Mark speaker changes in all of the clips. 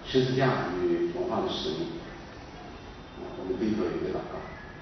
Speaker 1: 十字架与文化的使命。我们低头有一个祷告。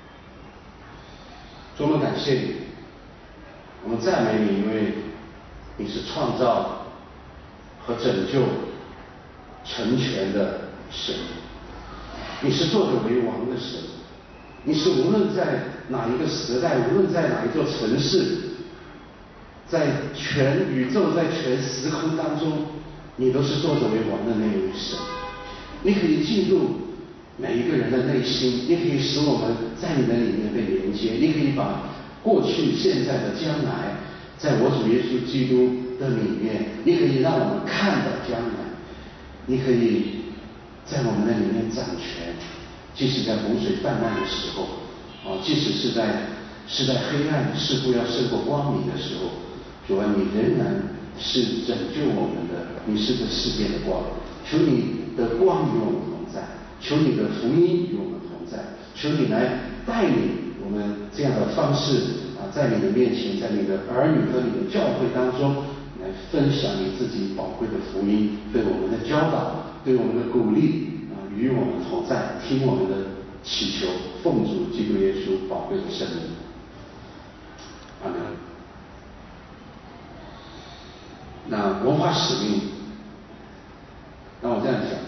Speaker 1: 主，我们感谢你，我们赞美你，因为你是创造和拯救成全的神，你是做着为王的神，你是无论在哪一个时代，无论在哪一座城市，在全宇宙，在全时空当中，你都是做着为王的那一位神。你可以进入每一个人的内心，你可以使我们在你的里面被连接，你可以把过去、现在的将来，在我主耶稣基督的里面，你可以让我们看到将来，你可以在我们的里面掌权，即使在洪水泛滥的时候，即使是在黑暗似乎要胜过光明的时候，主啊，你仍然是拯救我们的，你是这世界的光，求你的光与我们同在，求你的福音与我们同在，求你来带领我们这样的方式在你的面前，在你的儿女和你的教会当中来分享你自己宝贵的福音，对我们的教导，对我们的鼓励与我们同在，听我们的祈求，奉主基督耶稣宝贵的圣名，阿门。那文化使命，那我这样讲，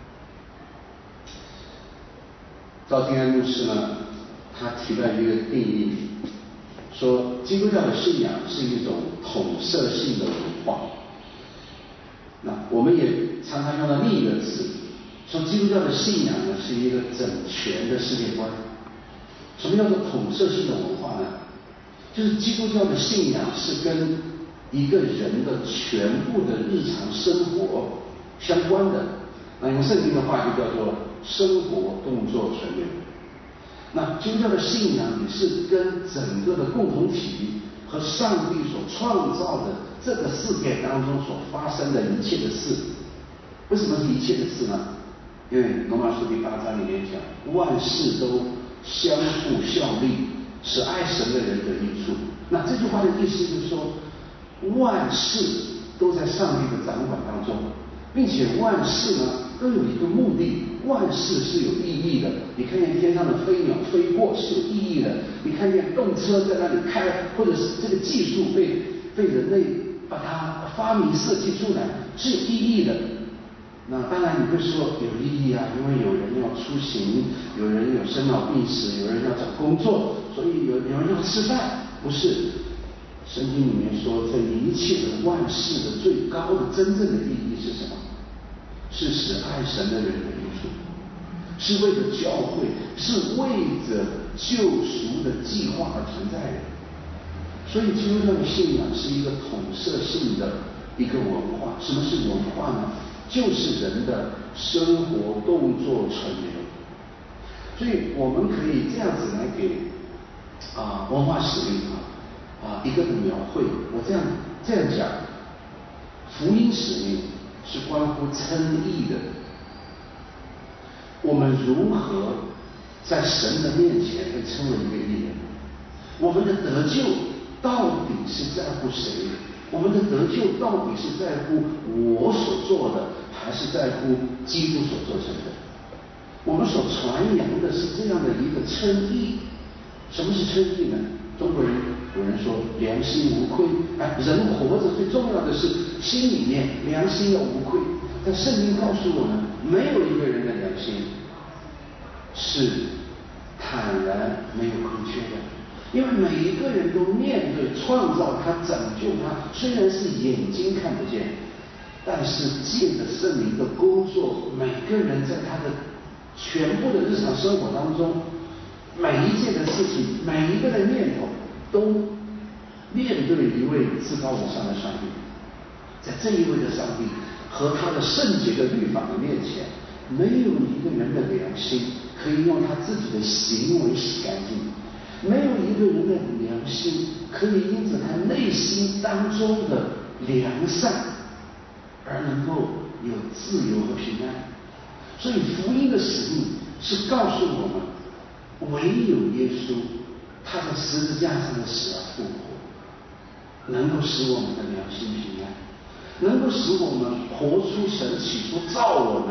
Speaker 1: 赵天安牧师呢，他提了一个定义，说基督教的信仰是一种统摄性的文化。那我们也常常用到另一个词，说基督教的信仰呢是一个整全的世界观。什么叫做统摄性的文化呢？就是基督教的信仰是跟一个人的全部的日常生活相关的。那用圣经的话就叫做生活动作全流。那基督教的信仰也是跟整个的共同体和上帝所创造的这个世界当中所发生的一切的事。为什么是一切的事呢？因为罗马书第8章里面讲，万事都相互效力，使爱神的人得益处。那这句话的意思就是说，万事都在上帝的掌管当中，并且万事呢都有一个目的，万事是有意义的。你看见天上的飞鸟飞过是有意义的，你看见动车在那里开，或者是这个技术被人类把它发明设计出来是有意义的。那当然你会说有意义啊，因为有人要出行，有人有生老病死，有人要找工作，所以有人要吃饭。不是，圣经里面说这一切的万事的最高的真正的意义是什么？是使爱神的人得益处，是为了教会，是为着救赎的计划而存在的。所以基督教的信仰是一个统摄性的一个文化。什么是文化呢？就是人的生活动作存留。所以我们可以这样子来给文化使命一个的描绘。我这样讲，福音使命是关乎称义的。我们如何在神的面前被称为一个义人？我们的得救到底是在乎谁？我们的得救到底是在乎我所做的，还是在乎基督所做成的？我们所传扬的是这样的一个称义。什么是称义呢？中国人有人说良心无愧，人活着最重要的是心里面良心要无愧。但圣经告诉我们，没有一个人的良心是坦然没有空缺的，因为每一个人都面对创造他、拯救他，虽然是眼睛看不见，但是借着圣灵的工作，每个人在他的全部的日常生活当中，每一件的事情，每一个的念头，都面对一位至高无上的上帝。在这一位的上帝和他的圣洁的律法的面前，没有一个人的良心可以用他自己的行为洗干净，没有一个人的良心可以因着他内心当中的良善而能够有自由和平安。所以福音的使命是告诉我们，唯有耶稣他在十字架上的死而复活，能够使我们的良心平安，能够使我们活出神起初造我们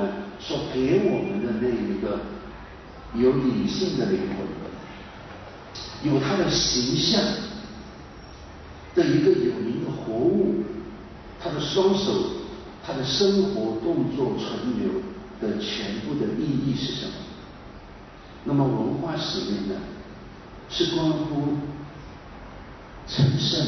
Speaker 1: 所给我们的那一个有理性的灵魂，有他的形象的一个有灵的活物，他的双手，他的生活动作存留的全部的意义是什么？那么文化使命呢，是关乎成圣的。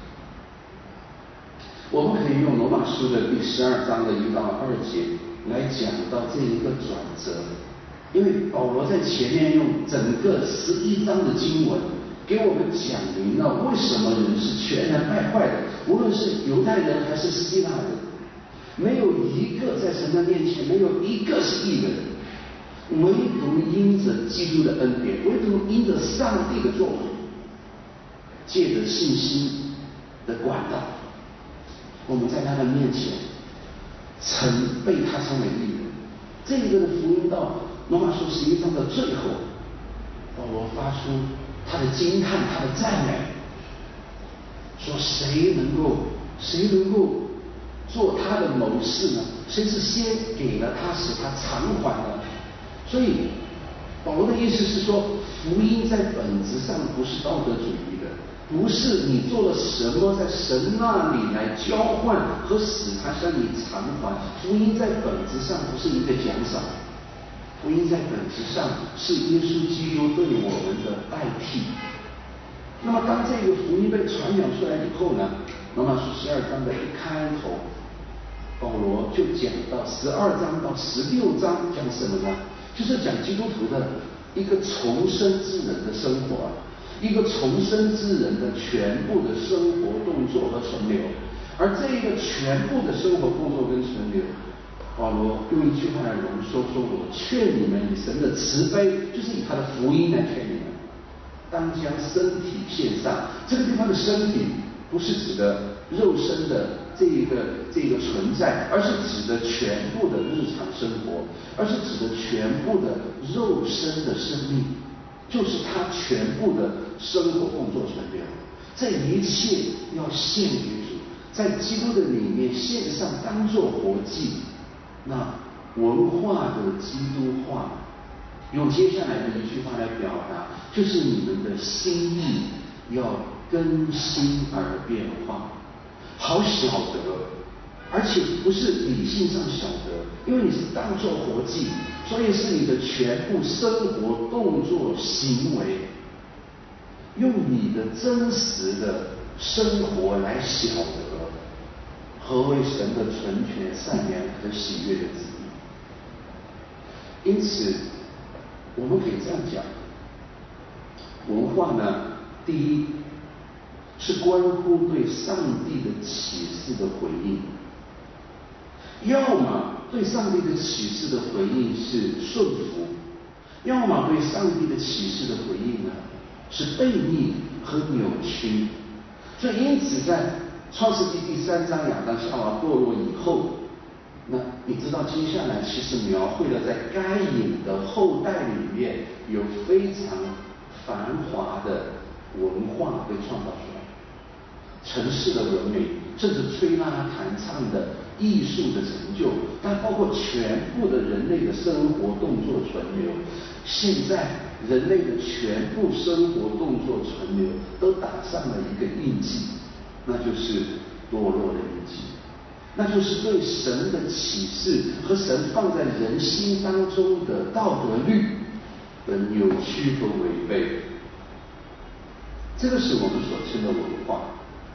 Speaker 1: 我们可以用罗马书的第12章的1到2节来讲到这一个转折，因为保罗在前面用整个11章的经文给我们讲明了为什么人是全然败坏的，无论是犹太人还是希腊人，没有一个在神的面前，没有一个是义人，唯独因着基督的恩典，唯独因着上帝的作为，借着信心的管道，我们在他的面前曾被他称为义人。这个的福音到罗马书11章的最后，保罗发出他的惊叹，他的赞美，说谁能够做他的谋士呢？谁是先给了他，使他偿还呢？所以保罗的意思是说，福音在本质上不是道德主义的，不是你做了什么在神那里来交换和使他向你偿还。福音在本质上不是一个奖赏，福音在本质上是耶稣基督对我们的代替。那么当这个福音被传扬出来以后呢，罗马书12章的一开头，保罗就讲到12章到16章讲什么呢？就是讲基督徒的一个重生之人的生活，一个重生之人的全部的生活动作和存留。而这个全部的生活动作跟存留，保罗用一句话来浓缩，说我劝你们以神的慈悲，就是以他的福音来劝你们，当将身体献上。这个地方的身体不是指的肉身的这个存在，而是指的全部的日常生活，而是指的全部的肉身的生命，就是他全部的生活工作存留。这一切要献给主，在基督的里面献上，当作活祭。那文化的基督化，用接下来的一句话来表达，就是你们的心意要更新而变化。好晓得，而且不是理性上晓得，因为你是当作活祭，所以是你的全部生活动作行为，用你的真实的生活来晓得何为神的纯全、善良和喜悦的旨意。因此我们可以这样讲，文化呢，第一是关乎对上帝的启示的回应，要么对上帝的启示的回应是顺服，要么对上帝的启示的回应呢是悖逆和扭曲。所以因此在创世纪第3章亚当夏娃堕落以后，那你知道接下来其实描绘了在该隐的后代里面有非常繁华的文化被创造出来，城市的文明，甚至吹拉弹唱的艺术的成就，但包括全部的人类的生活动作存留。现在人类的全部生活动作存留都打上了一个印记，那就是堕落的印记，那就是对神的启示和神放在人心当中的道德律的扭曲和违背。这个是我们所称的文化。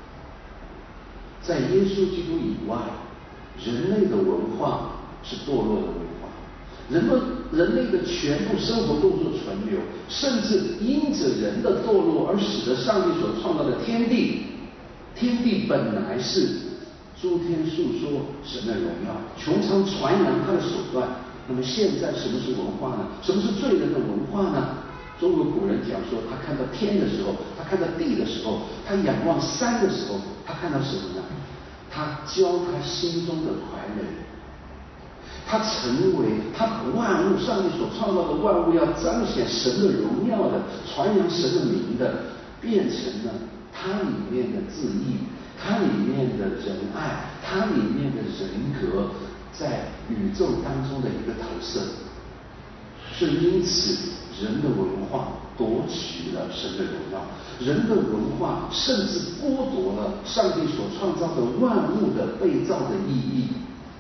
Speaker 1: 在耶稣基督以外，人类的文化是堕落的文化，人类的全部生活动作存留，甚至因着人的堕落而使得上帝所创造的天地本来是诸天述说神的荣耀，穹苍传扬他的手段。那么现在什么是文化呢？什么是罪人的文化呢？中国古人讲说，他看到天的时候，他看到地的时候，他仰望山的时候，他看到什么呢？他教他心中的快乐，他成为他把万物，上帝所创造的万物要彰显神的荣耀的，传扬神的名的，变成了他里面的自义，他里面的仁爱，他里面的人格在宇宙当中的一个投色。所以因此，人的文化夺取了神的荣耀，人的文化甚至剥夺了上帝所创造的万物的被造的意义。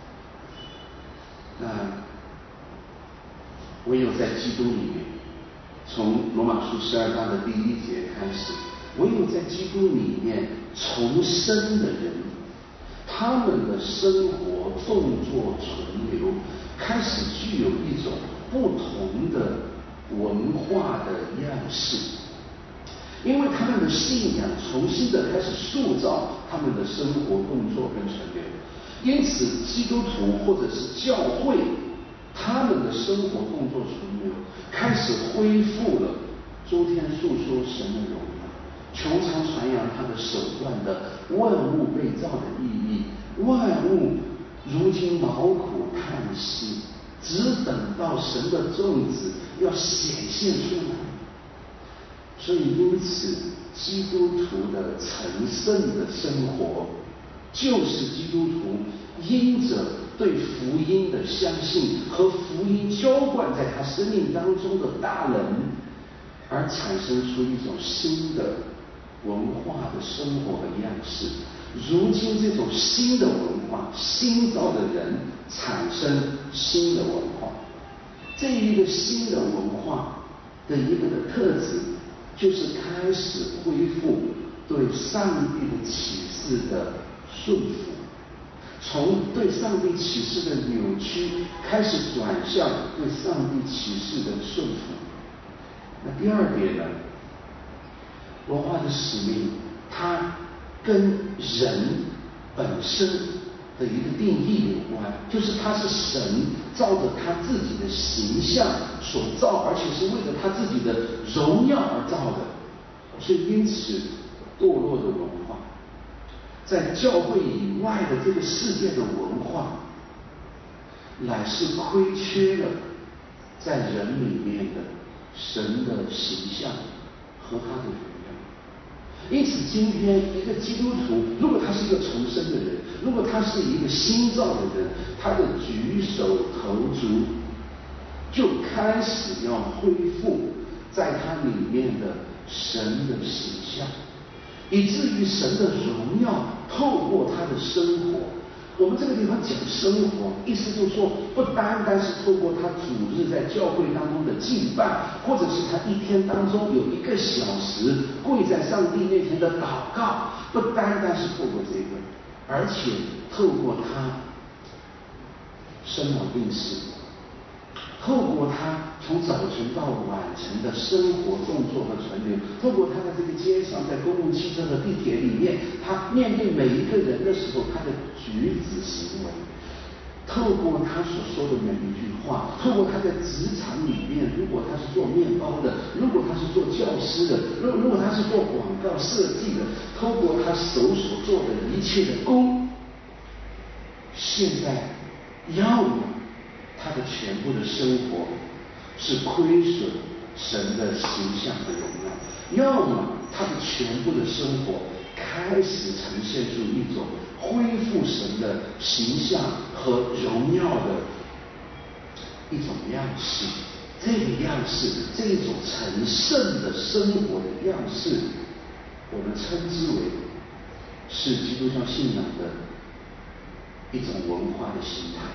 Speaker 1: 那唯有在基督里面，从罗马书12章的第1节开始，唯有在基督里面重生的人，他们的生活、动作、存留开始具有一种不同的文化的样式，因为他们的信仰重新的开始塑造他们的生活、动作跟存留。因此，基督徒或者是教会，他们的生活、动作、存留开始恢复了诸天述说神的荣耀，穹苍传扬他的手段的万物被造的意义。万物如今劳苦叹息，只等到神的种子要显现出来。所以因此，基督徒的成圣的生活，就是基督徒因着对福音的相信和福音浇灌在他生命当中的大能，而产生出一种新的文化的生活的样式。如今这种新的文化，新造的人产生新的文化，这一个新的文化的一个的特质，就是开始恢复对上帝的启示的顺服，从对上帝启示的扭曲开始转向对上帝启示的顺服。那第二点呢，文化的使命，它跟人本身的一个定义有关，就是他是神照着他自己的形象所造，而且是为了他自己的荣耀而造的。所以因此，堕落的文化，在教会以外的这个世界的文化，乃是亏缺了在人里面的神的形象和他的荣耀。因此，今天一个基督徒，如果他是一个重生的人，如果他是一个新造的人，他的举手投足就开始要恢复在他里面的神的形象，以至于神的荣耀透过他的生活。我们这个地方讲生活，意思就是说，不单单是透过他主日在教会当中的敬拜，或者是他一天当中有1个小时跪在上帝面前的祷告，不单单是透过这个，而且透过他生老病死，透过他从早晨到晚晨的生活、动作和存留，透过他在这个街上、在公共汽车和地铁里面，他面对每一个人的时候，他的举止行为，透过他所说的每一句话，透过他在职场里面，如果他是做面包的，如果他是做教师的，如果他是做广告设计的，透过他手所做的一切的工，现在要么他的全部的生活是亏损神的形象和荣耀，要么他的全部的生活开始呈现出一种恢复神的形象和荣耀的一种样式。这个样式，这一种成圣的生活的样式，我们称之为是基督教信仰的一种文化的形态。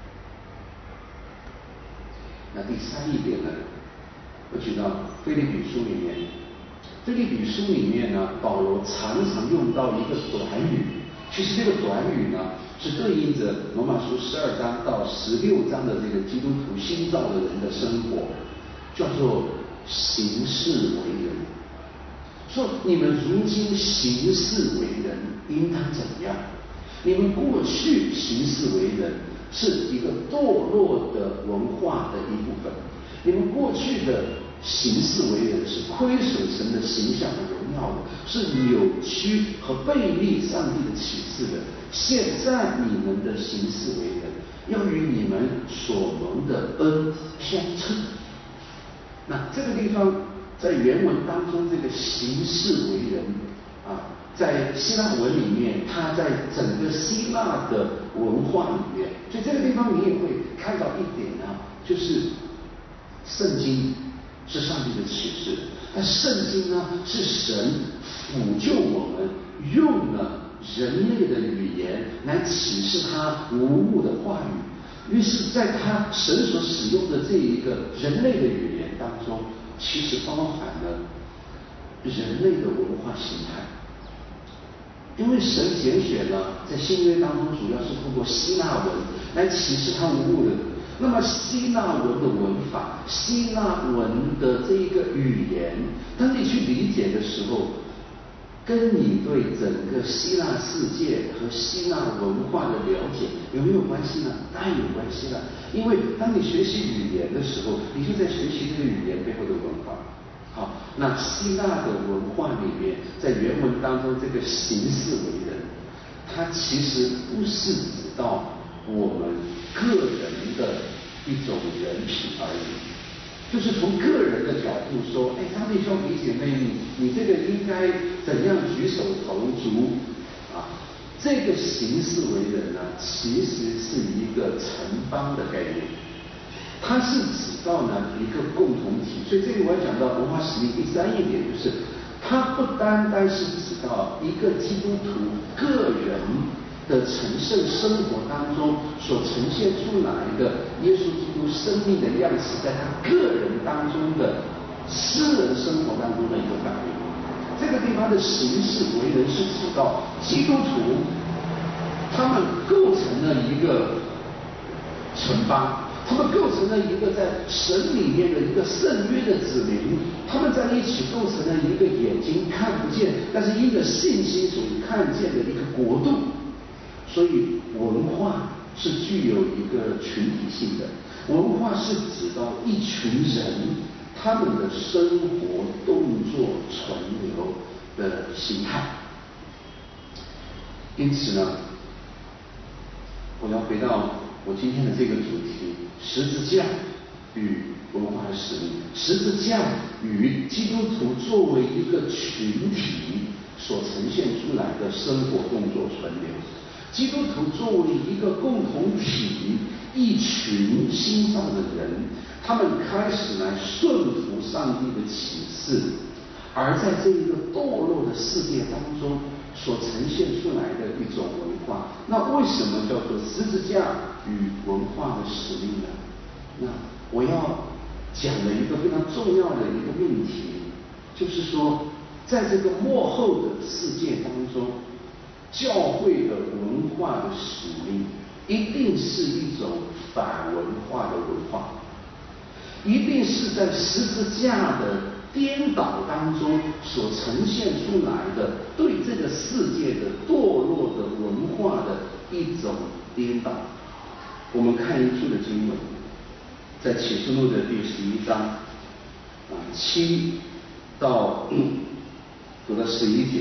Speaker 1: 那第三一点呢，我举到腓立比书里面，腓立比书里面呢，保罗常常用到一个短语，其实这个短语呢，是对应着罗马书12章到16章的这个基督徒新造的人的生活，叫做行事为人。说你们如今行事为人应当怎样？你们过去行事为人是一个堕落的文化的一部分，你们过去的行事为人是亏损神的形象和荣耀的，是扭曲和背逆上帝的启示的。现在你们的行事为人要与你们所蒙的恩相称。那这个地方在原文当中，这个行事为人啊，在希腊文里面，它在整个希腊的文化里面。所以这个地方你也会看到一点啊，就是圣经是上帝的启示，但圣经呢是神辅救我们，用了人类的语言来启示他无误的话语。于是在他神所使用的这一个人类的语言当中，其实包含了人类的文化形态。因为神拣选了在新约当中主要是通过希腊文来启示他无误的，那么希腊文的文法，希腊文的这一个语言，当你去理解的时候，跟你对整个希腊世界和希腊文化的了解有没有关系呢？当然有关系了。因为当你学习语言的时候，你就在学习这个语言背后的文化。好，那希腊的文化里面，在原文当中，这个行事为人，它其实不是指到我们个人的一种人品而已。就是从个人的角度说，张弟兄李姐妹，你这个应该怎样举手投足啊？这个行事为人呢，其实是一个城邦的概念，它是指到呢一个共同体。所以这里我要讲到文化使命第三一点，就是它不单单是指到一个基督徒个人的成圣生活当中所呈现出来的耶稣基督生命的样式，在他个人当中的私人生活当中的一个反应。这个地方的行事为人是指到基督徒，他们构成了一个城邦，他们构成了一个在神里面的一个圣约的子民，他们在一起构成了一个眼睛看不见，但是因着信心所看见的一个国度。所以文化是具有一个群体性的，文化是指到一群人他们的生活动作存留的形态。因此呢，我要回到我今天的这个主题：十字架与文化的使命。十字架与基督徒作为一个群体所呈现出来的生活动作存留。基督徒作为一个共同体，一群新造的人，他们开始来顺服上帝的启示，而在这一个堕落的世界当中所呈现出来的一种文化。那为什么叫做十字架与文化的使命呢？那我要讲的一个非常重要的一个命题，就是说，在这个末后的世界当中，教会的文化的使命一定是一种反文化的文化，一定是在十字架的颠倒当中所呈现出来的对这个世界的堕落的文化的一种颠倒。我们看一处的经文，在启示录的第11章7到读到11节。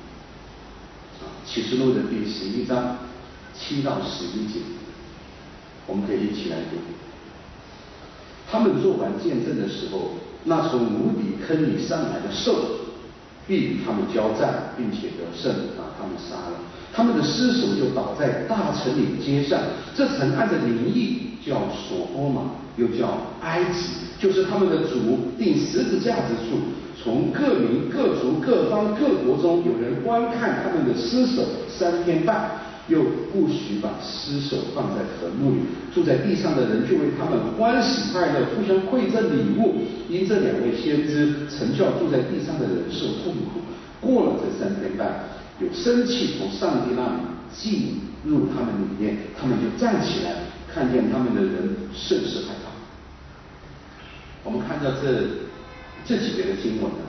Speaker 1: 启示录的第11章7到11节，我们可以一起来读。他们做完见证的时候，那从无底坑里上来的兽必与他们交战，并且得胜，把他们杀了。他们的尸首就倒在大城里的街上，这城按着名义叫所多玛，又叫埃及，就是他们的主钉十字架之处。从各民、各族、各方、各国中有人观看他们的尸首3天半，又不许把尸首放在坟墓里。住在地上的人就为他们欢喜快乐，互相馈赠礼物。因这2位先知曾叫住在地上的人受痛苦。过了这3天半，有生气从上帝那里进入他们里面，他们就站起来，看见他们的人甚是害怕。我们看到这几节的经文呢，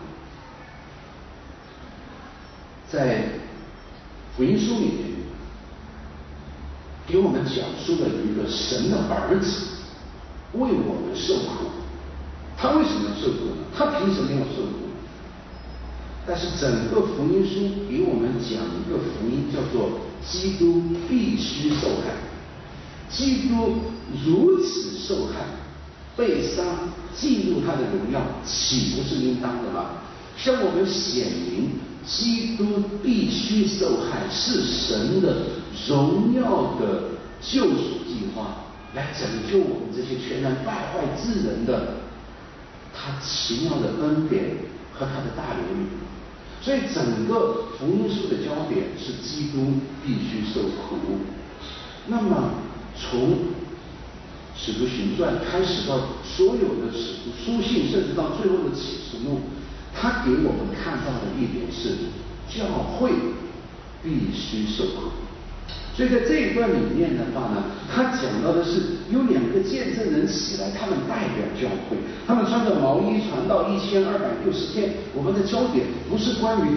Speaker 1: 在福音书里面给我们讲述了一个神的儿子为我们受苦。他为什么要受苦呢？他凭什么要受苦呢？但是整个福音书给我们讲一个福音，叫做基督必须受害。基督如此受害被杀，进入他的荣耀，岂不是应当的吗？向我们显明基督必须受害是神的荣耀的救赎计划，来拯救我们这些全然败坏之人的他奇妙的恩典和他的大怜悯。所以整个福音书的焦点是基督必须受苦。那么从使徒行传开始到所有的使徒书信，甚至到最后的启示录，他给我们看到的一点是教会必须受苦。所以在这一段里面的话呢，他讲到的是有两个见证人起来，他们代表教会，他们穿着毛衣传道1260天。我们的焦点不是关于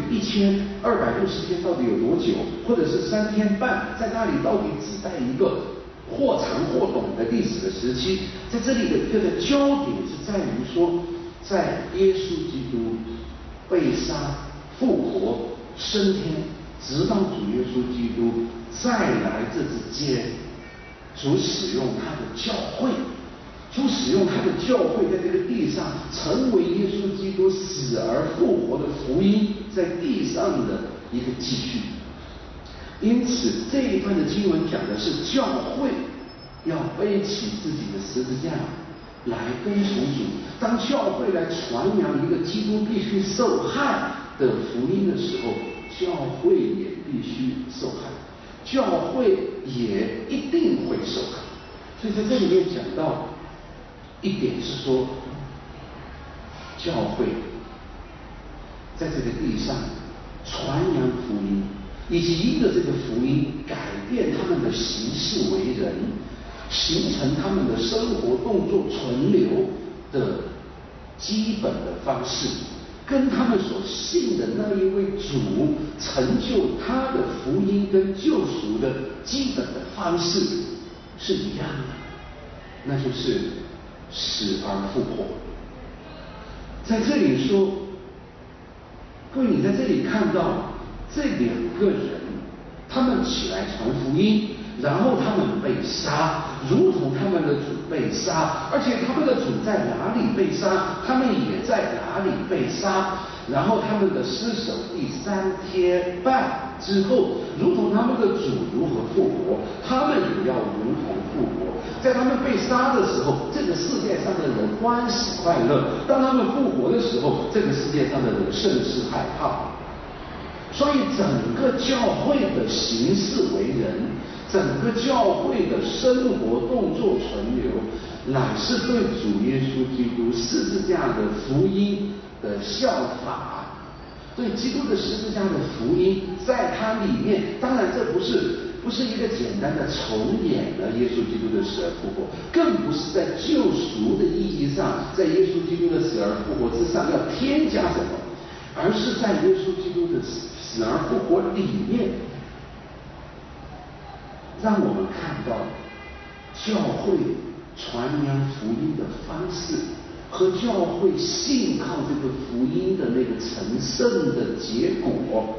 Speaker 1: 1260天到底有多久，或者是3天半，在那里到底只带一个或长或短的历史的时期。在这里的一个的焦点是在于说，在耶稣基督被杀、复活、升天，直到主耶稣基督再来这之间，主使用他的教会，主使用他的教会在这个地上成为耶稣基督死而复活的福音在地上的一个继续。因此这一段的经文讲的是教会要背起自己的十字架来跟从主。当教会来传扬一个基督必须受害的福音的时候，教会也必须受害，教会也一定会受害。所以在这里面讲到一点是说，教会在这个地上传扬福音，以及因着这个福音改变他们的行事为人，形成他们的生活动作存留的基本的方式，跟他们所信的那一位主成就他的福音跟救赎的基本的方式是一样的，那就是死而复活。在这里说，各位，你在这里看到这两个人，他们起来传福音，然后他们被杀，如同他们的主被杀，而且他们的主在哪里被杀，他们也在哪里被杀。然后他们的尸首第3天半之后，如同他们的主如何复活，他们也要如同复活。在他们被杀的时候，这个世界上的人欢喜快乐；当他们复活的时候，这个世界上的人甚是害怕。所以整个教会的行事为人，整个教会的生活动作存留，乃是对主耶稣基督十字架的福音的效法，对基督的十字架的福音，在它里面，当然这不是一个简单的重演了耶稣基督的死而复活，更不是在救赎的意义上，在耶稣基督的死而复活之上要添加什么，而是在耶稣基督的死而复活里面，让我们看到教会传扬福音的方式和教会信靠这个福音的那个成圣的结果，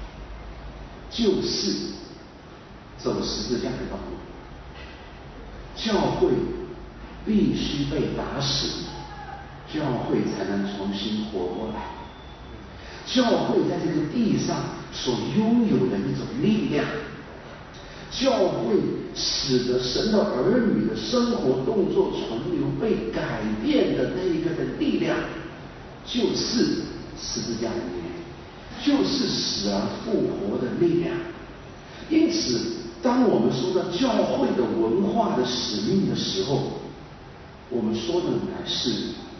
Speaker 1: 就是走十字架的道路。教会必须被打死，教会才能重新活过来。教会在这个地上所拥有的一种力量，教会使得神的儿女的生活动作存留被改变的那一个的力量，就是十字架的力量，就是死而复活的力量。因此当我们说到教会的文化的使命的时候，我们说的乃是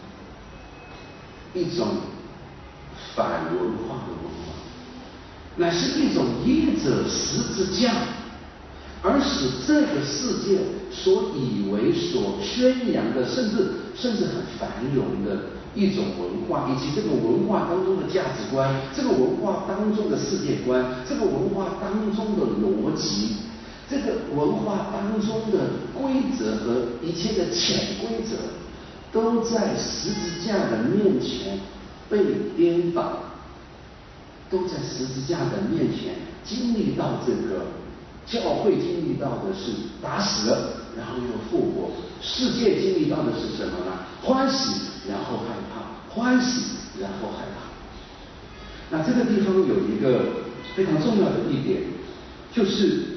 Speaker 1: 一种反文化的文化，乃是一种因着十字架而使这个世界所以为所宣扬的，甚至很繁荣的一种文化，以及这个文化当中的价值观，这个文化当中的世界观，这个文化当中的逻辑，这个文化当中的规则和一切的潜规则，都在十字架的面前被颠倒，都在十字架的面前经历到这个教会经历到的是打死了，然后又复活；世界经历到的是什么呢？欢喜，然后害怕；欢喜，然后害怕。那这个地方有一个非常重要的一点，就是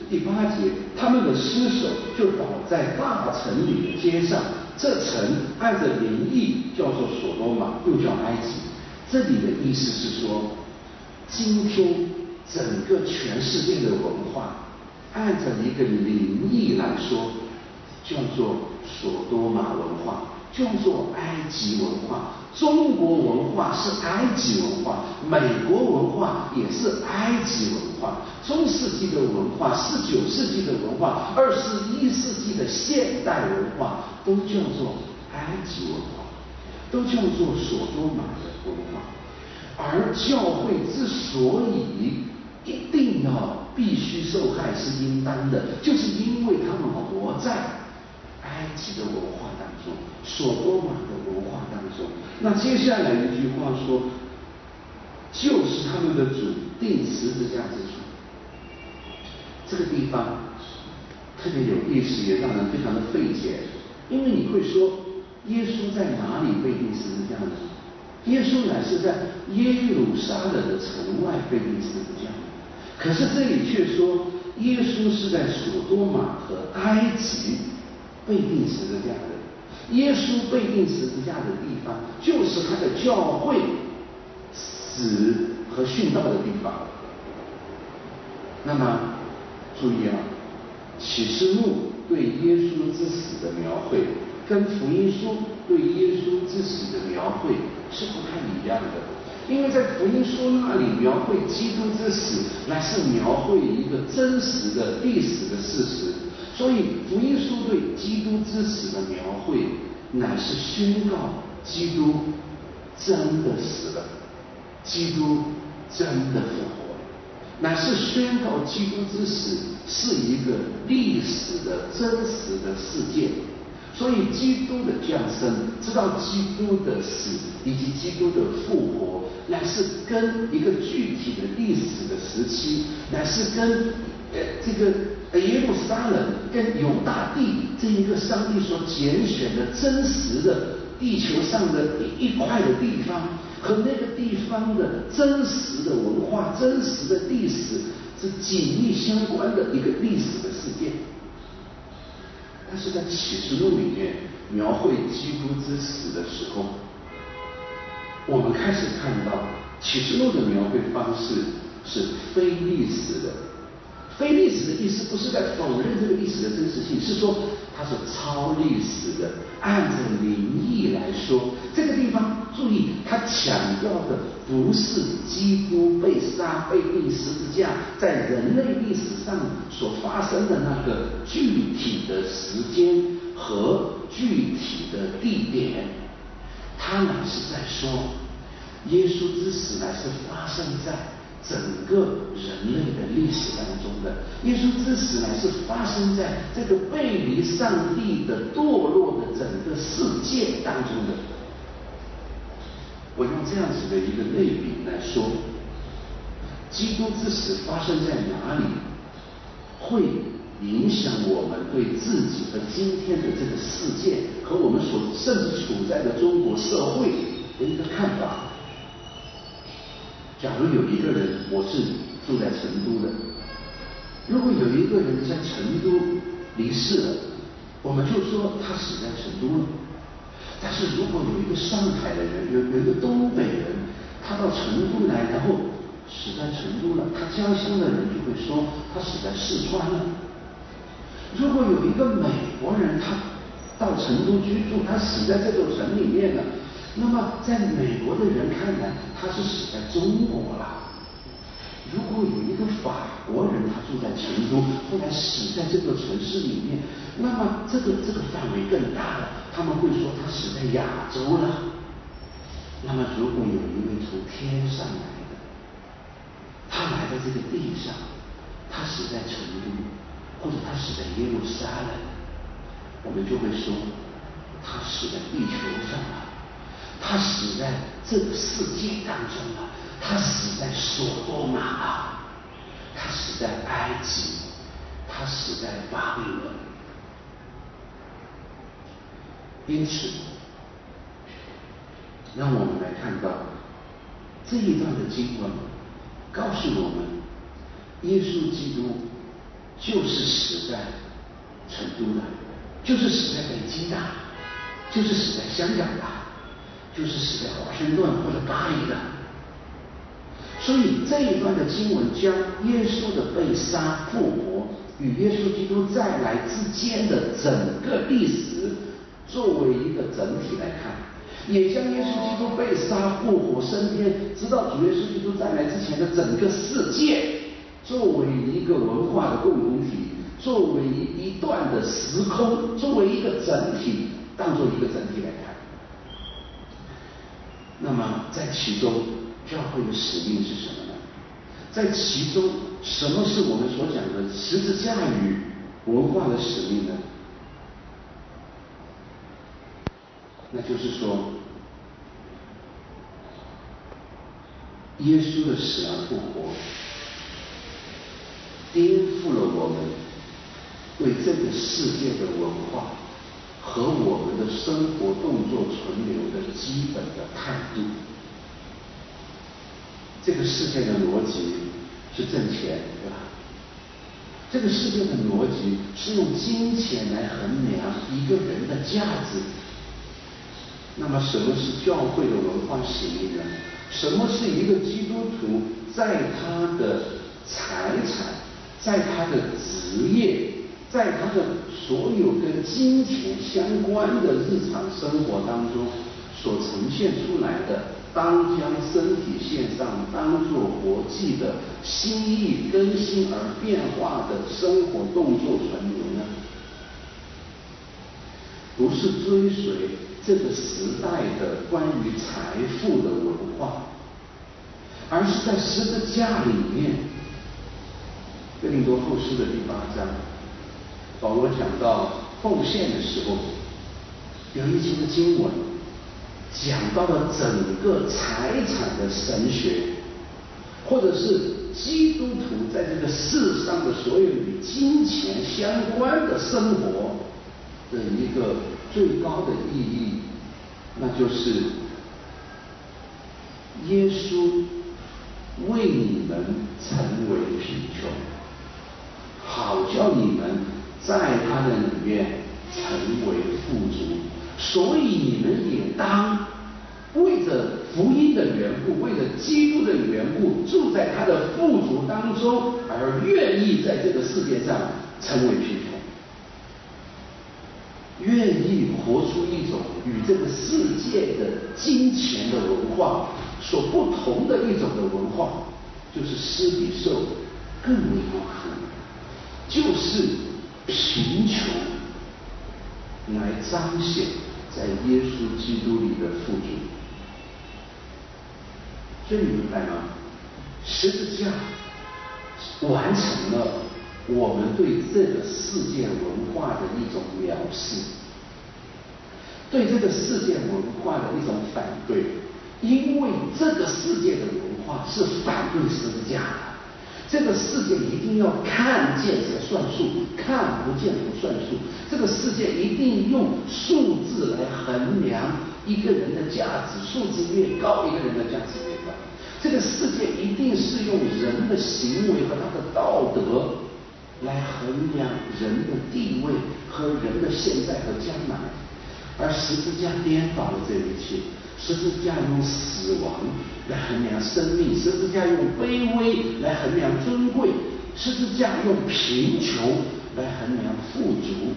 Speaker 1: 第8节，他们的尸首就倒在大城里的街上，这城按着名义叫做所多玛，又叫埃及。这里的意思是说，今天整个全世界的文化，按照一个灵义来说，叫做所多玛文化，叫做埃及文化。中国文化是埃及文化，美国文化也是埃及文化，中世纪的文化、19世纪的文化、21世纪的现代文化，都叫做埃及文化，都叫做所多玛的文化。而教会之所以一定要必须受害是应当的，就是因为他们活在埃及的文化当中，所多玛的文化当中。那接下来一句话说，就是他们的主钉十字架之处。这个地方特别有意思，也让人非常的费解，因为你会说，耶稣在哪里被钉十字架呢？耶稣乃是在耶路撒冷的城外被钉十字架，可是这里却说耶稣是在所多玛和埃及被钉十字架的。耶稣被钉十字架的地方，就是他的教会死和殉道的地方。那么注意啊，启示录对耶稣之死的描绘，跟福音书对耶稣之死的描绘是不太一样的。因为在福音书那里描绘基督之死，乃是描绘一个真实的历史的事实，所以福音书对基督之死的描绘，乃是宣告基督真的死了，基督真的复活，乃是宣告基督之死是一个历史的真实的事件。所以基督的降生，知道基督的死以及基督的复活，乃是跟一个具体的历史的时期，乃是跟这个耶路撒冷跟犹大地这一个上帝所拣选的真实的地球上的一块的地方，和那个地方的真实的文化、真实的历史是紧密相关的一个历史的事件。但是在启示录里面描绘基督之死的时候，我们开始看到启示录的描绘方式是非历史的。非历史的意思不是在否认这个历史的真实性，是说它是超历史的。按着灵意来说，这个地方注意，它强调的不是基督被杀、被钉十字架在人类历史上所发生的那个具体的时间和具体的地点，它乃是在说，耶稣之死乃是发生在整个人类的历史当中的。耶稣之死乃是发生在这个背离上帝的堕落的整个世界当中的。我用这样子的一个类比来说，基督之死发生在哪里，会影响我们对自己和今天的这个世界和我们所甚至处在的中国社会的一个看法。假如有一个人，我是住在成都的，如果有一个人在成都离世了，我们就说他死在成都了。但是如果有一个上海的人，有一个东北人，他到成都来，然后死在成都了，他家乡的人就会说他死在四川了。如果有一个美国人，他到成都居住，他死在这座城里面了，那么在美国的人看来，他是死在中国了。如果有一个法国人，他住在成都，后来死在这个城市里面，那么这个范围更大了，他们会说他死在亚洲了。那么如果有一位从天上来的，他来到这个地上，他死在成都，或者他死在耶路撒冷，我们就会说他死在地球上了，他死在这个世界当中了，他死在所多玛了，他死在埃及，他死在巴比伦。因此让我们来看到这一段的经文告诉我们，耶稣基督就是死在成都的，就是死在北京的，就是死在香港的，就是死在华盛顿或者巴黎的。所以这一段的经文将耶稣的被杀复活与耶稣基督再来之间的整个历史作为一个整体来看，也将耶稣基督被杀复活升天直到主耶稣基督再来之前的整个世界作为一个文化的共同体，作为一段的时空，作为一个整体，当作一个整体来看。那么在其中教会的使命是什么呢？在其中什么是我们所讲的十字架与文化的使命呢？那就是说耶稣的死而复活颠覆了我们对这个世界的文化和我们的生活动作存留的基本的态度。这个世界的逻辑是挣钱，对吧？这个世界的逻辑是用金钱来衡量一个人的价值。那么什么是教会的文化使命呢？什么是一个基督徒在他的财产，在他的职业，在他的所有跟金钱相关的日常生活当中所呈现出来的，当将身体献上，当作活祭的心意更新而变化的生活动作存留呢？不是追随这个时代的关于财富的文化，而是在十字架里面。哥林多后书的第8章，保罗讲到奉献的时候，有一节的经文讲到了整个财产的神学，或者是基督徒在这个世上的所有与金钱相关的生活的一个最高的意义，那就是耶稣为你们成为贫穷，好叫你们在他的里面成为富足。所以你们也当为着福音的缘故，为着基督的缘故，住在他的富足当中，而愿意在这个世界上成为贫穷，愿意活出一种与这个世界的金钱的文化所不同的一种的文化，就是施比受更为不可，就是贫穷来彰显在耶稣基督里的富足。所以你明白吗？十字架完成了我们对这个世界文化的一种藐视，对这个世界文化的一种反对，因为这个世界的文化是反对十字架的。这个世界一定要看见才算数，看不见不算数。这个世界一定用数字来衡量一个人的价值，数字越高，一个人的价值越高。这个世界一定是用人的行为和他的道德来衡量人的地位和人的现在和将来，而十字架颠倒了这一切。十字架用死亡来衡量生命，十字架用卑微来衡量尊贵，十字架用贫穷来衡量富足。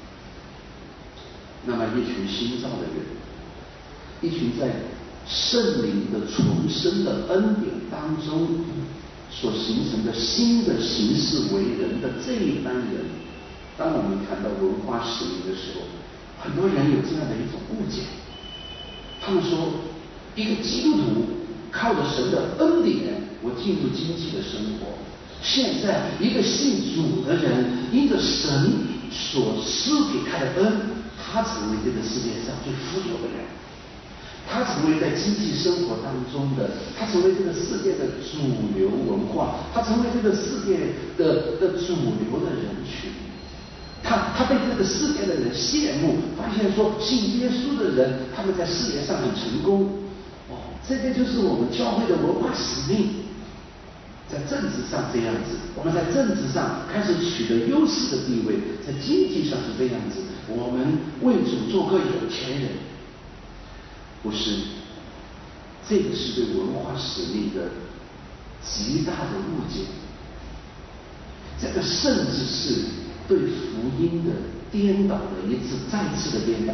Speaker 1: 那么一群新造的人，一群在圣灵的重生的恩典当中所形成的新的行事为人的这一班人，当我们谈到文化使命的时候，很多人有这样的一种误解。他们说，一个基督徒靠着神的恩典，我进入经济的生活。现在一个信主的人，因着神所施给他的恩，他成为这个世界上最富有的人，他成为在经济生活当中的，他成为这个世界的主流文化，他成为这个世界的主流的人群。他被这个世界的人羡慕，发现说信耶稣的人他们在事业上很成功。这个就是我们教会的文化使命。 在政治上这样子，我们在政治上开始取得优势的地位，在经济上是这样子，我们为主做个有钱人。不是，这个是对文化使命的极大的误解。这个甚至是对福音的颠倒的再次的颠倒。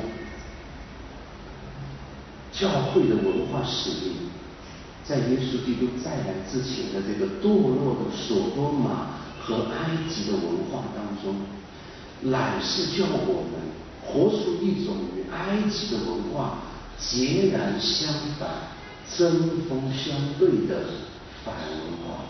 Speaker 1: 教会的文化使命，在耶稣基督再来之前的这个堕落的所多玛和埃及的文化当中，乃是叫我们活出一种与埃及的文化截然相反、针锋相对的反文化。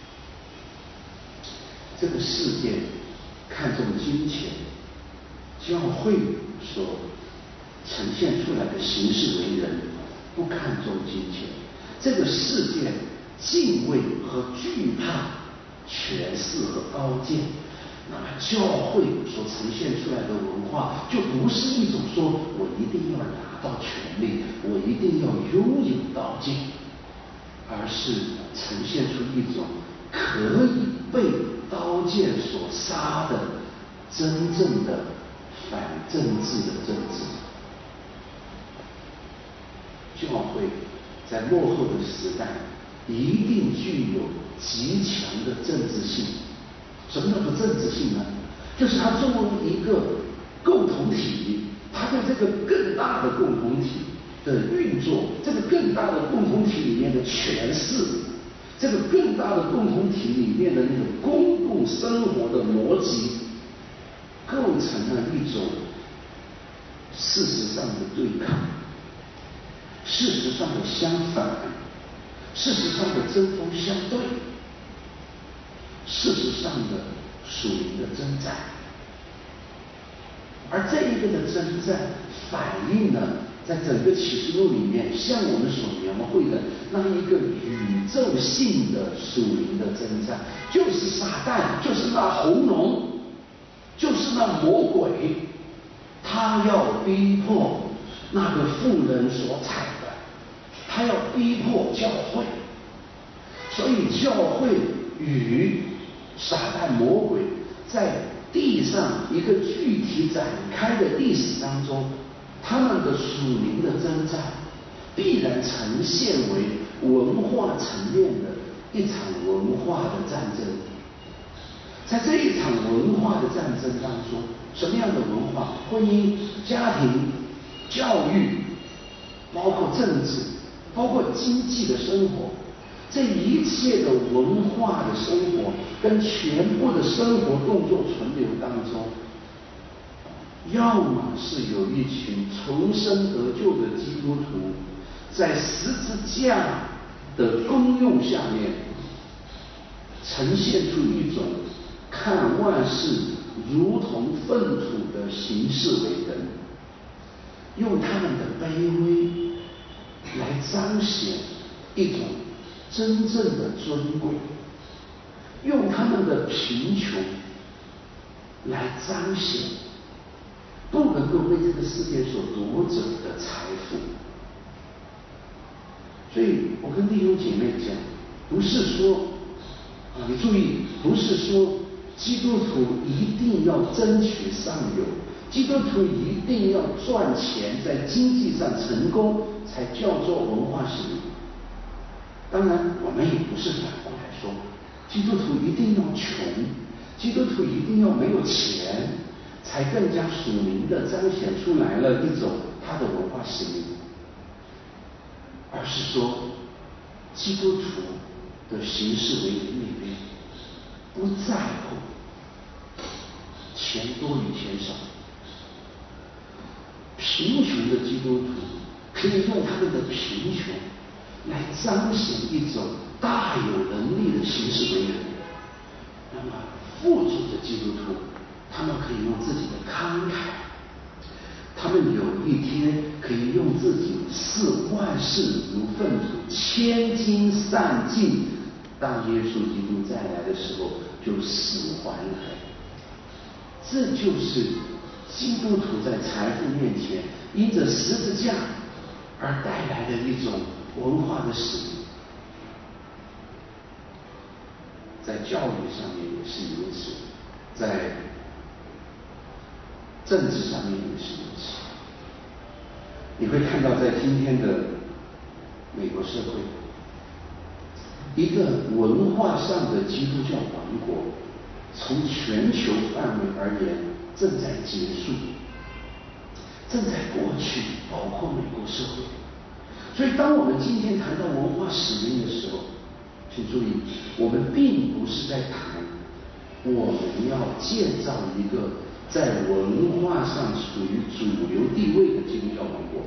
Speaker 1: 这个世界看重金钱，教会所呈现出来的行事为人不看重金钱。这个世界敬畏和惧怕权势和高见，那么教会所呈现出来的文化就不是一种说我一定要拿到权力，我一定要拥有刀剑，而是呈现出一种可以被刀剑所杀的真正的反政治的政治。教会在末后的时代一定具有极强的政治性。什么叫做政治性呢？就是它作为一个共同体，它对这个更大的共同体的运作，这个更大的共同体里面的诠释，这个更大的共同体里面的那个公共生活的逻辑，构成了一种事实上的对抗，事实上的相反，事实上的针锋相对，事实上的属灵的征战。而这一个的征战反映了在整个启示录里面向我们所描绘的那一个宇宙性的属灵的征战，就是撒旦，就是那红龙，就是那魔鬼，他要逼迫那个妇人所踩的，他要逼迫教会。所以教会与撒旦魔鬼在地上一个具体展开的历史当中，他们的属灵的征战必然呈现为文化层面的一场文化的战争。在这一场文化的战争当中，什么样的文化？婚姻、家庭、教育，包括政治，包括经济的生活，这一切的文化的生活跟全部的生活动作存留当中，要么是有一群重生得救的基督徒在十字架的功用下面呈现出一种看万事如同粪土的行事为人，用他们的卑微来彰显一种真正的尊贵，用他们的贫穷来彰显不能够被这个世界所夺走的财富。所以我跟弟兄姐妹讲，不是说你注意，不是说基督徒一定要争取上游，基督徒一定要赚钱，在经济上成功才叫做文化使命。当然我们也不是反过来说基督徒一定要穷，基督徒一定要没有钱才更加属灵的彰显出来了一种他的文化使命，而是说基督徒的行事为人里面不在乎钱多与钱少。贫穷的基督徒可以用他们的贫穷来彰显一种大有能力的行事为人。那么富足的基督徒，他们可以用自己的慷慨，他们有一天可以用自己视万事如粪土，千金散尽，当耶稣基督再来的时候就死还来。这就是基督徒在财富面前因着十字架而带来的一种文化的使命。 在教育上面也是如此，在政治上面也是如此。你会看到，在今天的美国社会，一个文化上的基督教王国，从全球范围而言正在结束，正在过去，包括美国社会。所以，当我们今天谈到文化使命的时候，请注意，我们并不是在谈我们要建造一个在文化上处于主流地位的基督教王国。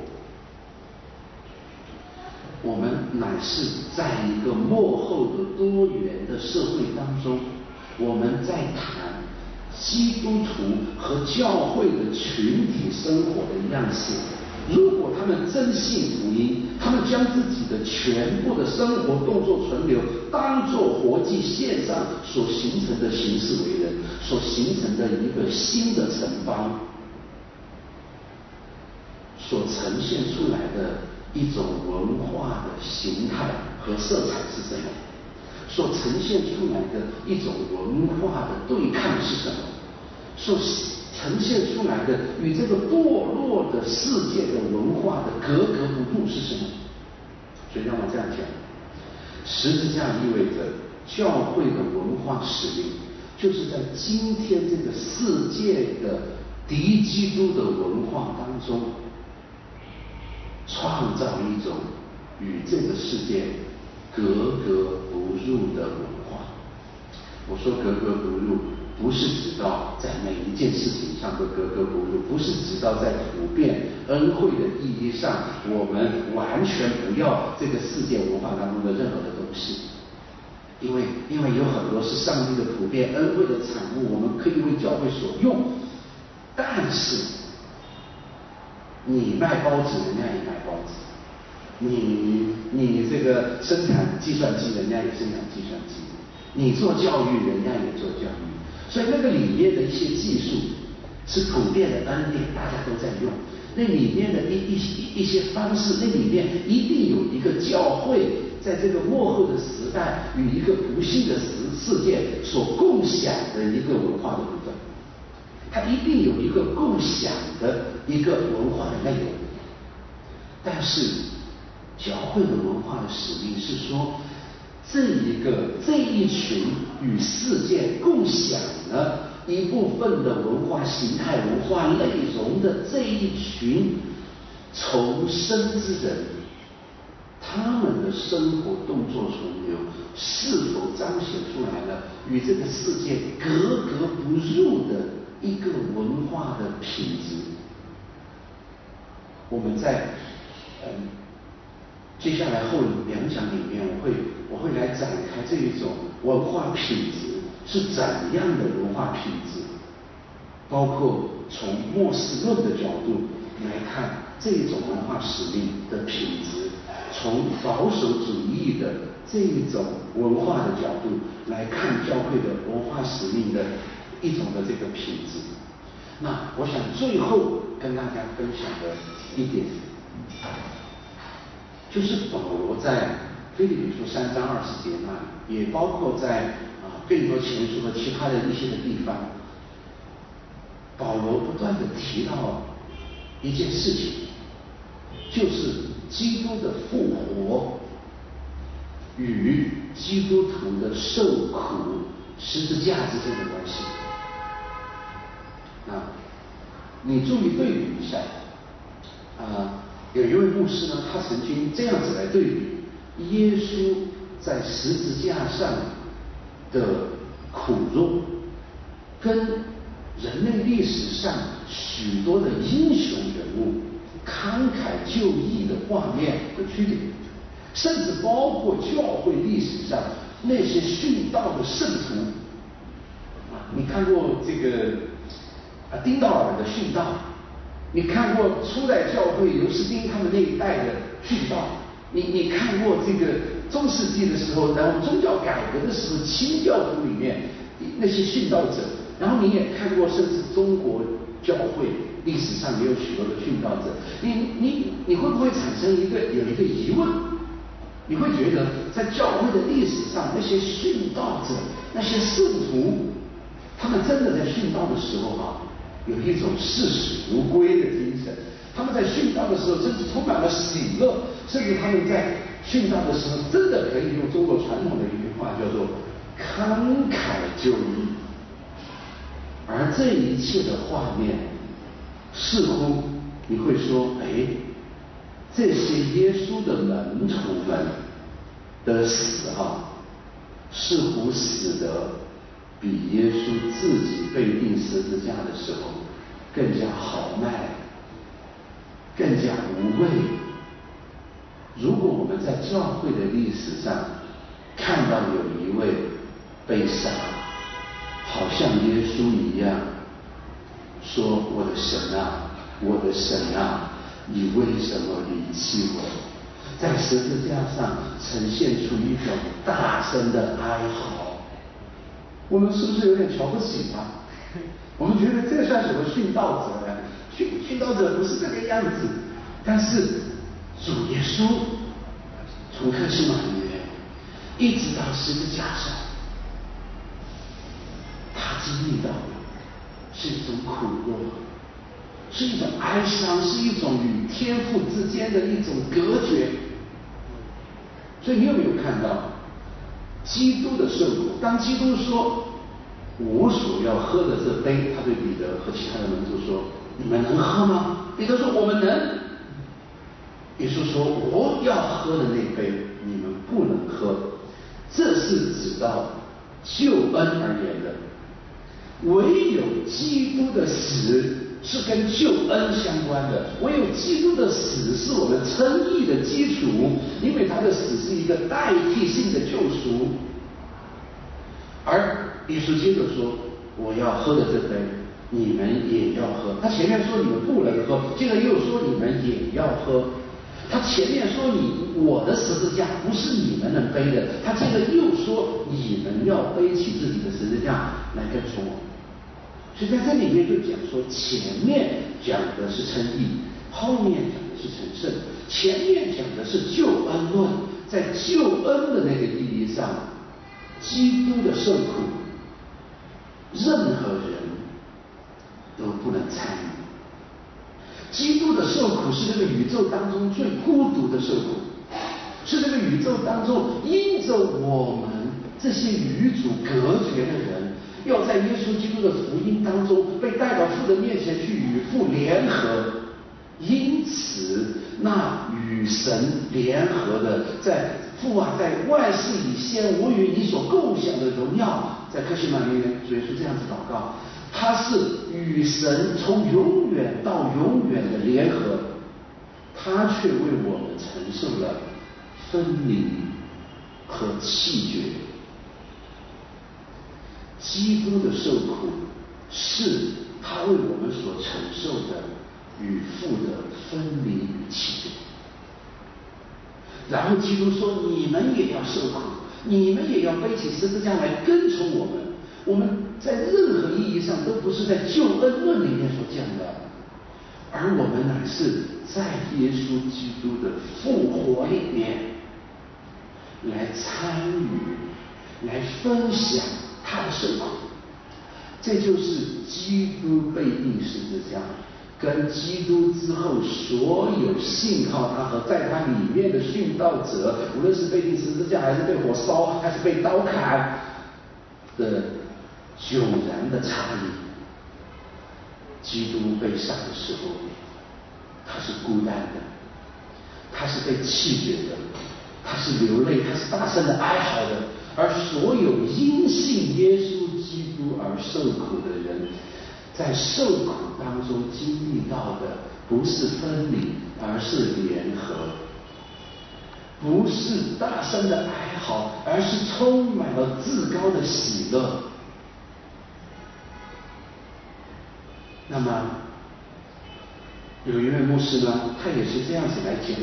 Speaker 1: 我们乃是在一个幕后的多元的社会当中，我们在谈基督徒和教会的群体生活的样式。如果他们真信福音，他们将自己的全部的生活动作存留当作活祭献上所形成的行事为人，所形成的一个新的城邦，所呈现出来的一种文化的形态和色彩是什么？所呈现出来的一种文化的对抗是什么？所呈现出来的与这个堕落的世界的文化的格格不入是什么？所以让我这样讲，十字架意味着教会的文化使命，就是在今天这个世界的敌基督的文化当中，创造一种与这个世界格格不入的文化。我说格格不入，不是指到在每一件事情上都格格不入，不是指到在普遍恩惠的意义上，我们完全不要这个世界文化当中的任何的东西。因为有很多是上帝的普遍恩惠的产物，我们可以为教会所用。但是你卖包子，人家也卖包子；你这个生产计算机，人家也生产计算机；你做教育，人家也做教育。所以那个里面的一些技术是普遍的恩典，大家都在用。那里面的一些方式，那里面一定有一个教会在这个末后的时代与一个不幸的世界所共享的一个文化的部分，它一定有一个共享的一个文化的内容。但是教会的文化的使命是说，这一群与世界共享了一部分的文化形态、文化内容的这一群重生之人，他们的生活动作存留是否彰显出来了与这个世界格格不入的一个文化的品质？我们在接下来后两讲里面，我会来展开这一种文化品质是怎样的文化品质，包括从末世论的角度来看这一种文化使命的品质，从保守主义的这一种文化的角度来看教会的文化使命的一种的这个品质。那我想最后跟大家分享的一点，就是保罗在腓立比书3章20节那里，也包括在更多前书和其他的一些的地方，保罗不断的提到一件事情，就是基督的复活与基督徒的受苦十字架之间的关系。你注意对比一下，有一位牧师呢，他曾经这样子来对比耶稣在十字架上的苦肉，跟人类历史上许多的英雄人物慷慨就义的画面的区别，甚至包括教会历史上那些殉道的圣徒。你看过这个丁道尔的殉道，你看过初代教会刘士丁他们那一代的殉道，你看过这个中世纪的时候，然后宗教改革的时候清教徒里面那些殉道者，然后你也看过甚至中国教会历史上也有许多的殉道者，你会不会产生有一个疑问？ 你会觉得在教会的历史上，那些殉道者、那些圣徒，他们真的在殉道的时候有一种视死如归的精神。他们在殉道的时候，甚至充满了喜乐，甚至他们在殉道的时候，真的可以用中国传统的一句话叫做慷慨就义。而这一切的画面，似乎你会说，这些耶稣的门徒们的死似乎死得比耶稣自己被钉十字架的时候更加豪迈，更加无畏。如果我们在教会的历史上看到有一位被杀，好像耶稣一样说：“我的神啊，我的神啊，你为什么离弃我？”在十字架上呈现出一种大声的哀嚎。我们是不是有点瞧不起他？我们觉得这算什么殉道者呀？殉道者不是这个样子。但是主耶稣从客西马尼园一直到十字架上，他经历到的是一种苦乐，是一种哀伤，是一种与天父之间的一种隔绝。所以你有没有看到基督的受苦？当基督说我所要喝的这杯，他对彼得和其他的门徒说：“你们能喝吗？”彼得说：“我们能。”耶稣说：“我要喝的那杯，你们不能喝。”这是指到救恩而言的。唯有基督的死是跟救恩相关的，唯有基督的死是我们称义的基础，因为他的死是一个代替性的救赎。而耶稣接着说：“我要喝的这杯，你们也要喝。”他前面说你们不能喝，接着又说你们也要喝。他前面说我的十字架不是你们能背的，他接着又说你们要背起自己的十字架来跟从我。所以在这里面就讲说，前面讲的是称义，后面讲的是成圣。前面讲的是救恩论，在救恩的那个意义上，基督的受苦，任何人都不能参与。基督的受苦是这个宇宙当中最孤独的受苦，是这个宇宙当中因着我们这些与主隔绝的人，要在耶稣基督的福音当中被带到父的面前去与父联合。因此那与神联合的，在父啊，在万事以先，我与你所共享的荣耀，在客西马尼园主耶稣这样子祷告，他是与神从永远到永远的联合，他却为我们承受了分离和弃绝。基督的受苦是他为我们所承受的与父的分离与弃绝。然后基督说：“你们也要受苦，你们也要背起十字架来跟从我们。”我们在任何意义上都不是在救恩论里面所讲的，而我们乃是在耶稣基督的复活里面来参与，来分享他的受苦。这就是基督被钉十字架，跟基督之后所有信靠他和在他里面的殉道者，无论是被钉十字架，还是被火烧，还是被刀砍的迥然的差异。基督被杀的时候，他是孤单的，他是被弃绝的，他是流泪，他是大声的哀嚎的。而所有因信耶稣基督而受苦的人，在受苦当中经历到的不是分离，而是联合；不是大声的哀嚎，而是充满了至高的喜乐。那么有一位牧师呢，他也是这样子来讲，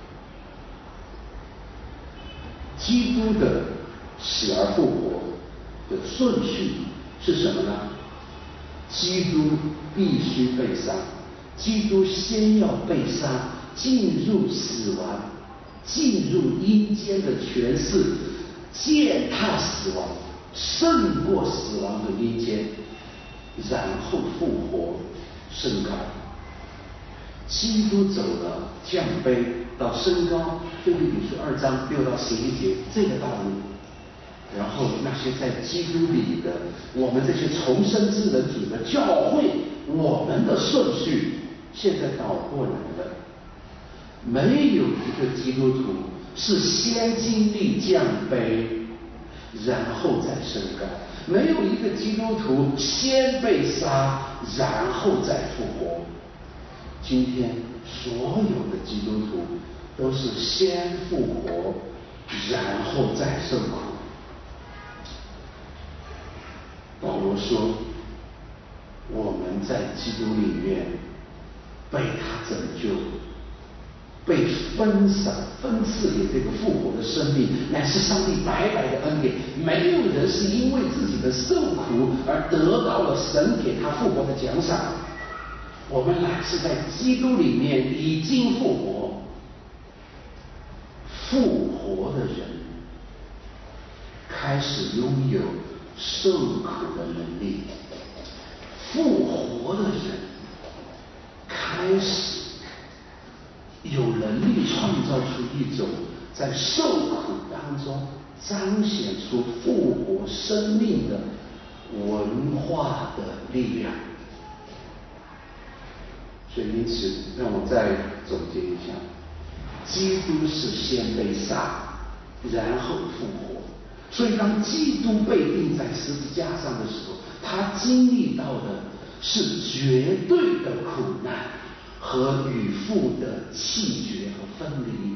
Speaker 1: 基督的死而复活的顺序是什么呢？基督必须被杀，基督先要被杀，进入死亡， 进入阴间的权势，践踏死亡，胜过死亡的阴间，然后复活升高。基督走了降卑到升高，腓立比书2章6到11节这个道路。然后那些在基督里的我们这些重生之人组的教会，我们的顺序现在倒过来了。没有一个基督徒是先经历降卑，然后再升高；没有一个基督徒先被杀，然后再复活。今天所有的基督徒都是先复活，然后再受苦。保罗说，我们在基督里面被他拯救，被分赐给这个复活的生命，乃是上帝白白的恩典。没有人是因为自己的受苦而得到了神给他复活的奖赏。我们乃是在基督里面已经复活。复活的人开始拥有受苦的能力，复活的人开始有能力创造出一种在受苦当中彰显出复活生命的文化的力量。所以因此让我再总结一下，基督是先被杀，然后复活。所以当基督被钉在十字架上的时候，他经历到的是绝对的苦难和与父的弃绝和分离。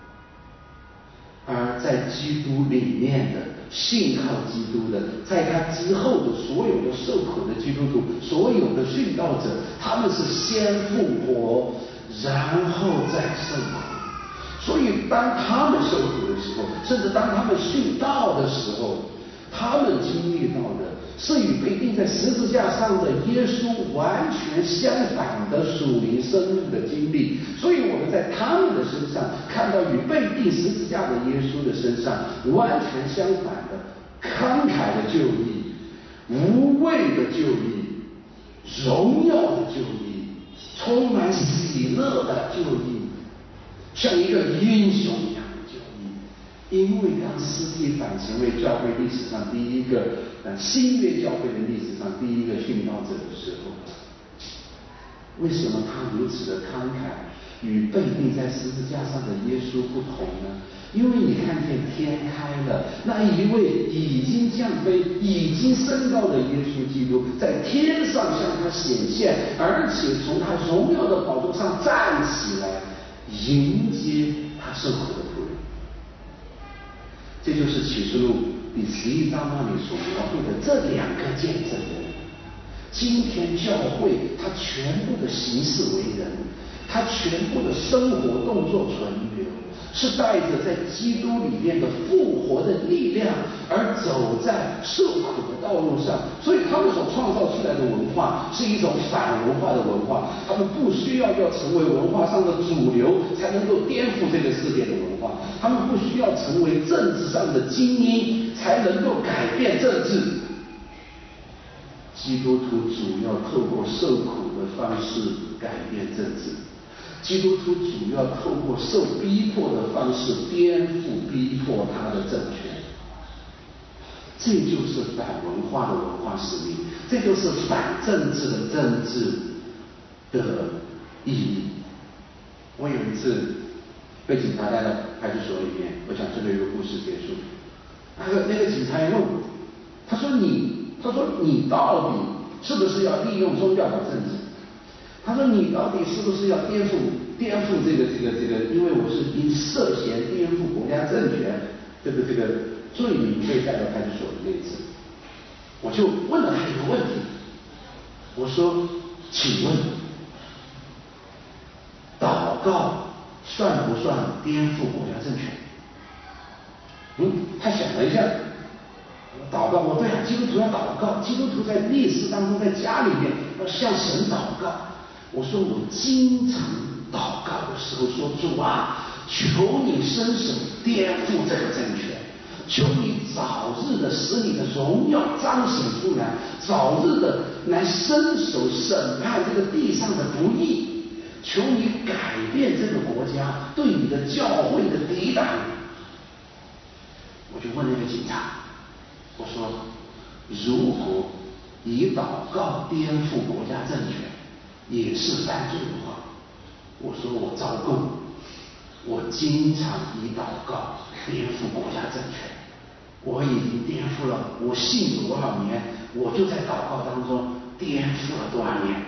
Speaker 1: 而在基督里面的信靠基督的，在他之后的所有的受苦的基督徒，所有的殉道者，他们是先复活，然后再受苦。所以当他们受苦的时候，甚至当他们殉道的时候，他们经历到的是与被钉在十字架上的耶稣完全相反的属灵生命的经历。所以我们在他们的身上看到与被钉十字架的耶稣的身上完全相反的慷慨的救义、无畏的救义、荣耀的救义、充满喜乐的救义，像一个英雄一样的救义。因为当司提反成为教会历史上第一个新约教会的历史上第一个殉道者的时候，为什么他如此的慷慨，与被钉在十字架上的耶稣不同呢？因为你看见天开了，那一位已经降卑、已经升高的耶稣基督在天上向他显现，而且从他荣耀的宝座上站起来，迎接他受苦的仆人。这就是启示录第11章那里所描绘的这两个见证人。今天教会它全部的行事为人，它全部的生活动作存留，是带着在基督里面的复活的力量而走在受苦的道路上。所以他们所创造出来的文化是一种反文化的文化，他们不需要成为文化上的主流才能够颠覆这个世界的文化，他们不需要成为政治上的精英才能够改变政治。基督徒主要透过受苦的方式改变政治，基督徒主要透过受逼迫的方式颠覆逼迫他的政权。这就是反文化的文化使命，这就是反政治的政治的意义。我有一次被警察带到派出所里面，我讲这个一个故事结束。那个警察问我，他说你到底是不是要利用宗教搞政治？他说你到底是不是要颠覆这个？因为我是因涉嫌颠覆国家政权这个罪名被带到派出所的那一次，我就问了他一个问题，我说，请问，祷告算不算颠覆国家政权？他想了一下，祷告，对啊，基督徒要祷告，基督徒在历史当中在家里面要向神祷告。我说我经常祷告的时候说，主啊， 求你伸手颠覆这个政权，求你早日的使你的荣耀彰显出来，早日的来伸手审判这个地上的不义，求你改变这个国家对你的教会的抵挡。我就问那个警察，我说如果以祷告颠覆国家政权也是犯罪的话，我说我招供，我经常以祷告颠覆国家政权，我已经颠覆了，我信主多少年，我就在祷告当中颠覆了多少年。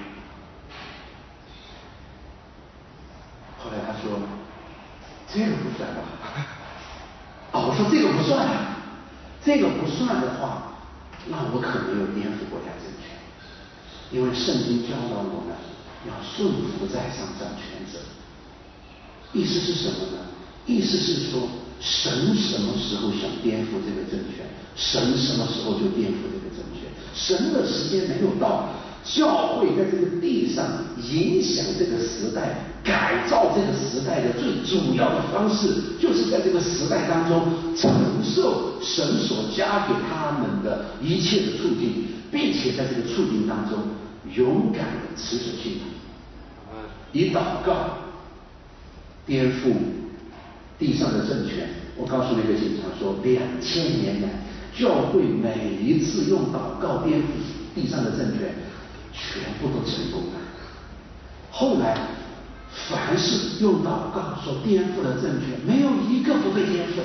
Speaker 1: 后来他说这个不算吧。我说这个不算啊，这个不算的话，那我可没有颠覆国家政权，因为圣经教导我们要顺服在上掌权者。意思是什么呢？意思是说，神什么时候想颠覆这个政权，神什么时候就颠覆这个政权。神的时间没有到，教会在这个地上影响这个时代，改造这个时代的最主要的方式，就是在这个时代当中承受神所加给他们的一切的处境，并且在这个处境当中勇敢的持守信仰，以祷告颠覆地上的政权。我告诉那个警察说，2000年来教会每一次用祷告颠覆地上的政权全部都成功了。后来凡是用祷告所颠覆的政权，没有一个不被颠覆的。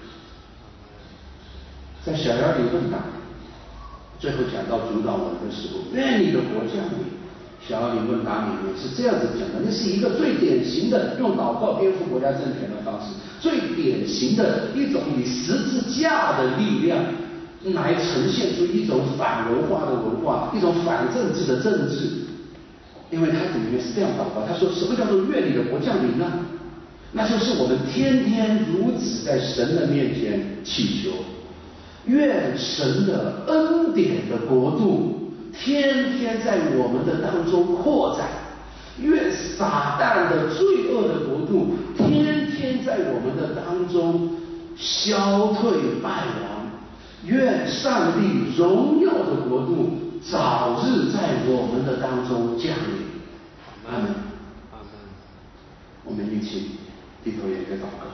Speaker 1: 在小妖理论党最后讲到主导文的时候，愿你的国降临，小妖理论党里面是这样子讲的，那是一个最典型的用祷告颠覆国家政权的方式，最典型的一种以十字架的力量来呈现出一种反文化的文化，一种反政治的政治。因为它里面是这样祷告，他说什么叫做愿你的国降临呢？那就是我们天天如此在神的面前祈求，愿神的恩典的国度天天在我们的当中扩展，愿撒旦的罪恶的国度天天在我们的当中消退败亡，愿上帝荣耀的国度早日在我们的当中降临。阿门。阿门。我们一起低头也在祷告。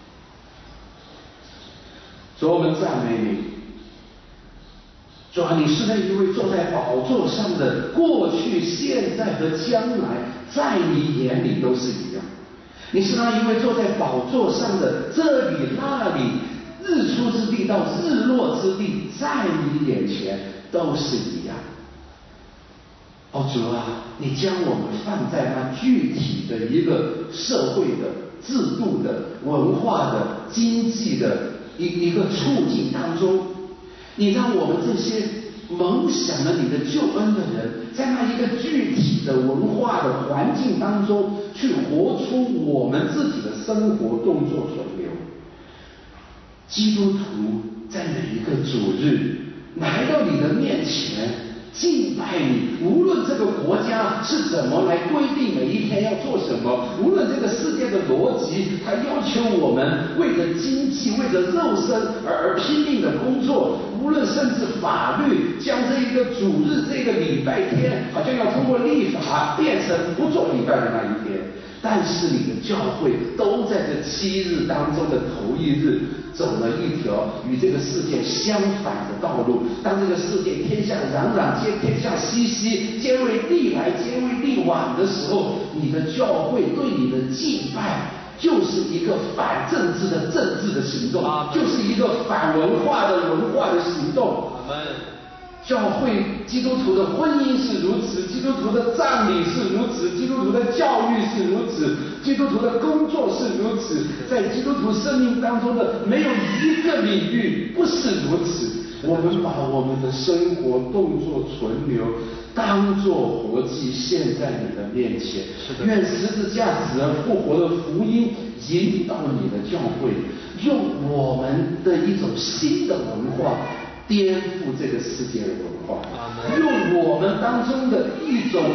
Speaker 1: 主，我们赞美你。主啊，你是那一位坐在宝座上的，过去、现在和将来，在你眼里都是一样。你是那一位坐在宝座上的，这里那里，日出之地到日落之地，在你眼前都是一样。主啊，你将我们放在那具体的一个社会的、制度的、文化的、经济的一个处境当中，你让我们这些蒙想了你的救恩的人，在那一个具体的文化的环境当中，去活出我们自己的生活动作所流。基督徒在每一个主日来到你的面前敬拜你，无论这个国家是怎么来规定每一天要做什么，无论这个世界的逻辑它要求我们为了经济、为了肉身而拼命的工作，无论甚至法律将这一个主日、这个礼拜天好像要通过立法变成不做礼拜的那一天，但是你的教会都在这7日当中的头一日走了一条与这个世界相反的道路。当这个世界天下攘攘，天下熙熙，皆为利来，皆为利往的时候，你的教会对你的敬拜就是一个反政治的政治的行动，就是一个反文化的文化的行动。教会基督徒的婚姻是如此，基督徒的葬礼是如此，基督徒的教育是如此，基督徒的工作是如此，在基督徒生命当中的没有一个领域不是如此。我们把我们的生活动作存留当作活祭献在你的面前，愿十字架死而复活的福音引导你的教会，用我们的一种新的文化颠覆这个世界的文化，用我们当中的一种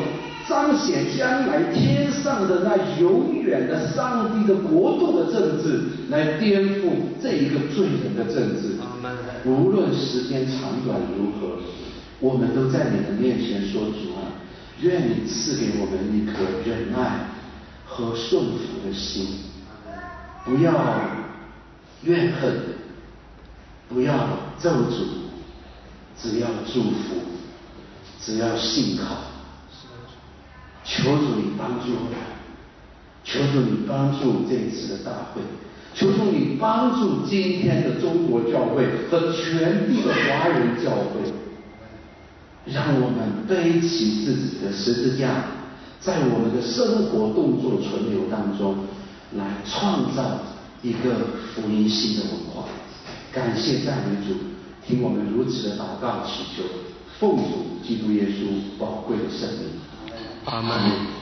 Speaker 1: 彰显将来天上的那永远的上帝的国度的政治，来颠覆这一个罪人的政治。无论时间长短如何，我们都在你的面前说：主啊，愿你赐给我们一颗忍耐和顺服的心，不要怨恨，不要咒诅，只要祝福，只要信靠。求主你帮助我们，求主你帮助这一次的大会，求主你帮助今天的中国教会和全地的华人教会，让我们背起自己的十字架，在我们的生活动作存留当中，来创造一个福音性的文化。感谢赞美主，听我们如此的祷告祈求，奉主基督耶稣宝贵的圣名，阿们。